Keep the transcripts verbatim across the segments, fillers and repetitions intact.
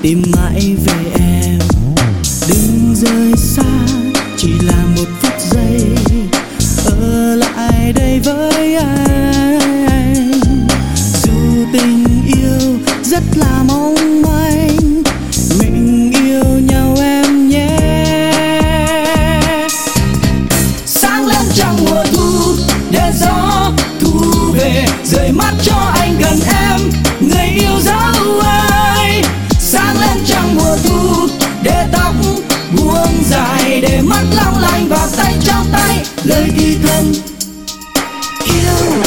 tìm mãi về em. Đừng rời xa chỉ là một phút giây, ở lại đây với anh. Dù tình yêu rất là mong manh, mình yêu nhau em nhé. Sáng lên trăng mùa thu để gió thu về, rời mắt cho anh gần em, người yêu dấu ơi. Sáng lên trăng mùa thu để tóc buông dài, để mắt long lanh vào tay trong tay lời thì thầm yêu.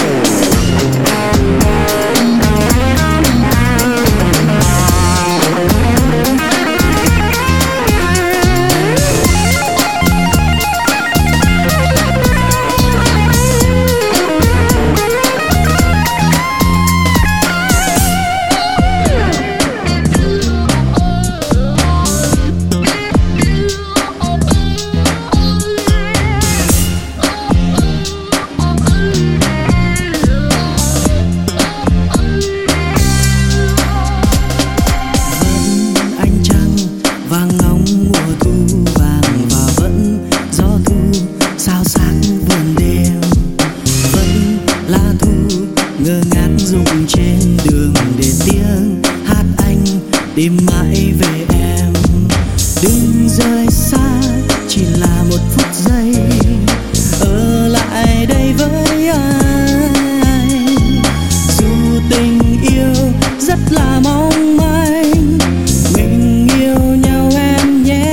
Vàng ngóng mùa thu vàng và vẫn gió thu sao sắc vườn đêm, vẫn lá thu ngơ ngác rụng trên đường, để tiếng hát anh tìm mãi về em. Đừng rời xa chỉ là một phút giây, ở lại đây với anh. Dù tình yêu rất là mong manh, mình yêu nhau em nhé.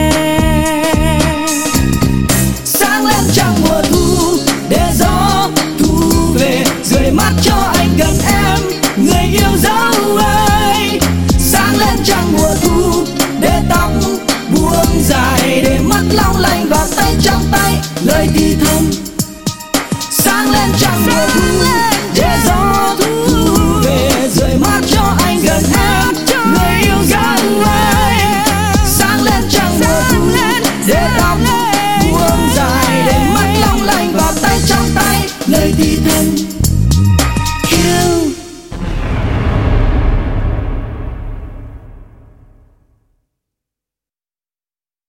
Sáng lên trăng mùa thu để gió thu về, rời mắt cho anh gần em, người yêu dấu ơi. Sáng lên trăng mùa thu để tóc buông dài, để mắt long lanh vào tay trong tay lời thì thầm. Sáng lên trăng mùa thu để gió thu về, rời mắt cho anh gần em, người yêu dấu ơi. Sáng lên trăng mùa thu để tóc buông dài, để mắt long lanh vào tay trong tay lời thì thầm.